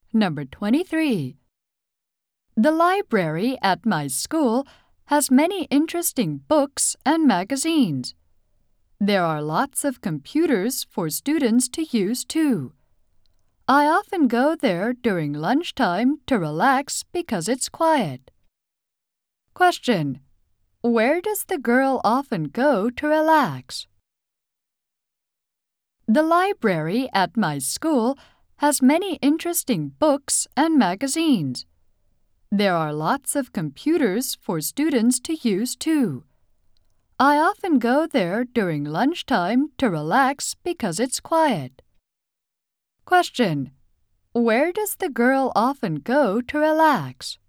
Number 23. The library at my school has many interesting books and magazines. There are lots of computers for students to use too. I often go there during lunchtime to relax because it's quiet. Question. Where does the girl often go to relax? The library at my school has many interesting books and magazines. There are lots of computers for students to use too. I often go there during lunchtime to relax because it's quiet. Question. Where does the girl often go to relax?